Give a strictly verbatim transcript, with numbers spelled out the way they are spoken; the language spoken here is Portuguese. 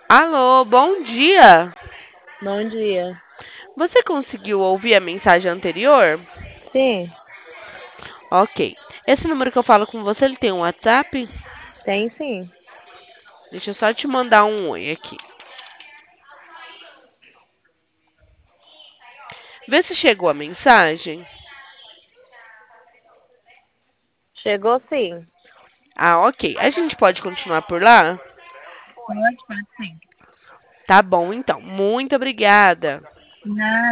Alô, bom dia. Bom dia. Você conseguiu ouvir a mensagem anterior? Sim, Ok. Esse número que eu falo com você, ele tem um WhatsApp? tem sim. Deixa eu só te mandar um oi aqui. Vê se chegou a mensagem. Chegou sim. Ah, ok. A gente pode continuar por lá? Pode, pode sim. Tá bom, então. Muito obrigada. Nada.